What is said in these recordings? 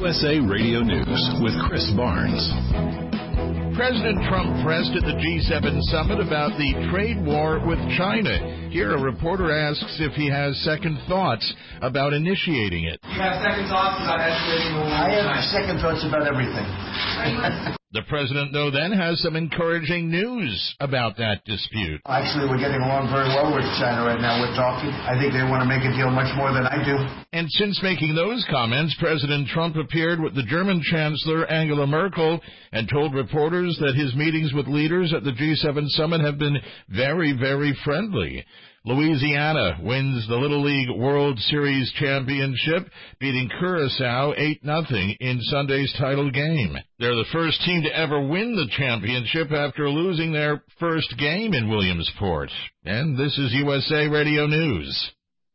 USA Radio News with Chris Barnes. President Trump pressed at the G7 summit about the trade war with China. Here, a reporter asks if he has second thoughts about initiating it. You have second thoughts about escalating the war? I have second thoughts about everything. The president, though, then has some encouraging news about that dispute. Actually, we're getting along very well with China right now. We're talking. I think they want to make a deal much more than I do. And since making those comments, President Trump appeared with the German Chancellor Angela Merkel and told reporters that his meetings with leaders at the G7 summit have been very, very friendly. Louisiana wins the Little League World Series championship, beating Curaçao 8-0 in Sunday's title game. They're the first team to ever win the championship after losing their first game in Williamsport. And this is USA Radio News.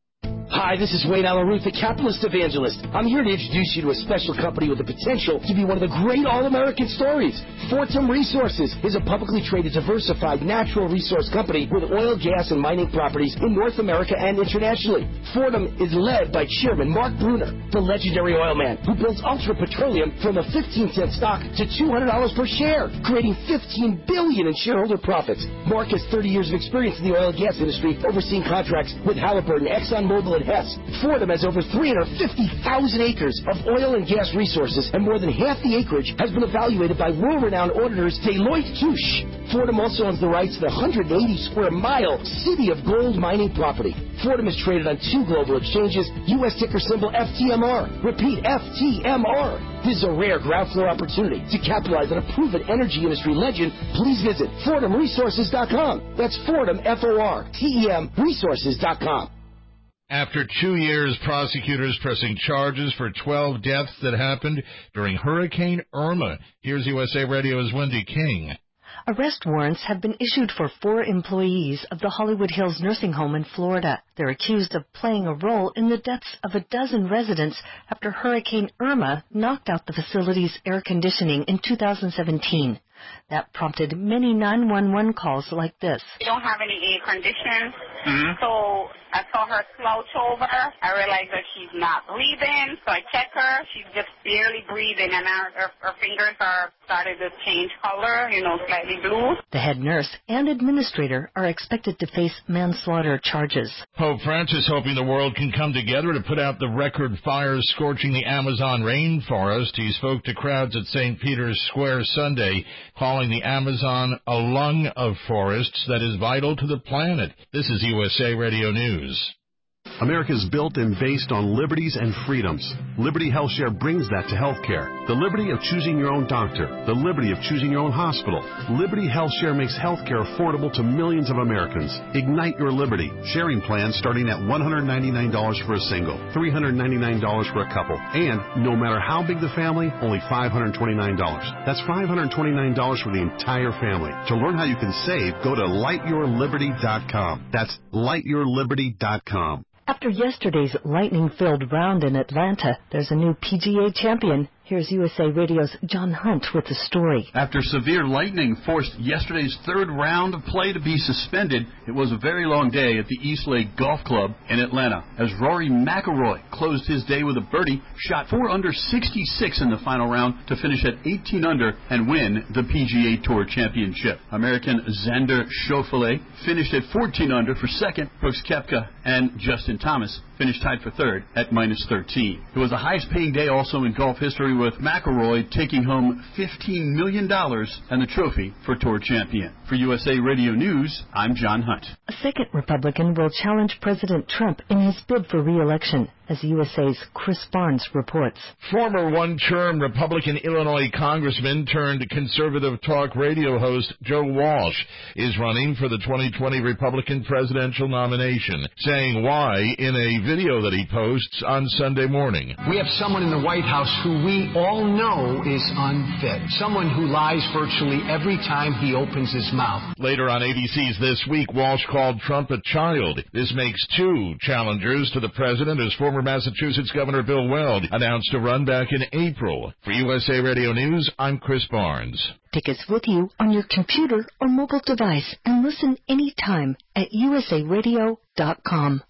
Hi, this is Wayne Allen Root, the capitalist evangelist. I'm here to introduce you to a special company with the potential to be one of the great all-American stories. Fortum Resources is a publicly traded, diversified natural resource company with oil, gas, and mining properties in North America and internationally. Fortum is led by Chairman Mark Bruner, the legendary oil man who builds Ultra Petroleum from a 15-cent stock to $200 per share, creating $15 billion in shareholder profits. Mark has 30 years of experience in the oil and gas industry, overseeing contracts with Halliburton, ExxonMobil, and Hess. Fortum has over 350,000 acres of oil and gas resources, and more than half the acreage has been evaluated by world-renowned auditors Deloitte Touche. Fortum also owns the rights to the 180-square-mile City of Gold mining property. Fortum is traded on 2 global exchanges, U.S. ticker symbol FTMR. Repeat, FTMR. This is a rare ground floor opportunity to capitalize on a proven energy industry legend. Please visit FortumResources.com. That's Fortum, F-O-R-T-E-M, Resources.com. After 2 years, prosecutors pressing charges for 12 deaths that happened during Hurricane Irma. Here's USA Radio's Wendy King. Arrest warrants have been issued for 4 employees of the Hollywood Hills nursing home in Florida. They're accused of playing a role in the deaths of a dozen residents after Hurricane Irma knocked out the facility's air conditioning in 2017. That prompted many 911 calls like this. We don't have any air conditioning, so I saw her slouch over. I realized that she's not breathing, so I check her. She's just barely breathing, and her fingers are started to change color, slightly blue. The head nurse and administrator are expected to face manslaughter charges. Pope Francis hoping the world can come together to put out the record fires scorching the Amazon rainforest. He spoke to crowds at St. Peter's Square Sunday, calling the Amazon a lung of forests that is vital to the planet. This is USA Radio News. America is built and based on liberties and freedoms. Liberty HealthShare brings that to healthcare. The liberty of choosing your own doctor. The liberty of choosing your own hospital. Liberty HealthShare makes healthcare affordable to millions of Americans. Ignite your liberty. Sharing plans starting at $199 for a single, $399 for a couple, and no matter how big the family, only $529. That's $529 for the entire family. To learn how you can save, go to lightyourliberty.com. That's lightyourliberty.com. After yesterday's lightning-filled round in Atlanta, there's a new PGA champion. Here's USA Radio's John Hunt with the story. After severe lightning forced yesterday's third round of play to be suspended, it was a very long day at the East Lake Golf Club in Atlanta, as Rory McIlroy closed his day with a birdie, shot 4 under 66 in the final round to finish at 18 under and win the PGA Tour Championship. American Xander Schauffele finished at 14 under for second. Brooks Koepka and Justin Thomas finished tied for third at minus 13. It was the highest-paying day also in golf history, with McIlroy taking home $15 million and the trophy for Tour Champion. For USA Radio News, I'm John Hunt. A second Republican will challenge President Trump in his bid for re-election, as USA's Chris Barnes reports. Former one-term Republican Illinois congressman turned conservative talk radio host Joe Walsh is running for the 2020 Republican presidential nomination, saying why in a video that he posts on Sunday morning. We have someone in the White House who we all know is unfit, someone who lies virtually every time he opens his mouth. Later on ABC's This Week, Walsh called Trump a child. This makes 2 challengers to the president, as former Massachusetts Governor Bill Weld announced to run back in April. For USA Radio News, I'm Chris Barnes. Take us with you on your computer or mobile device and listen anytime at usaradio.com.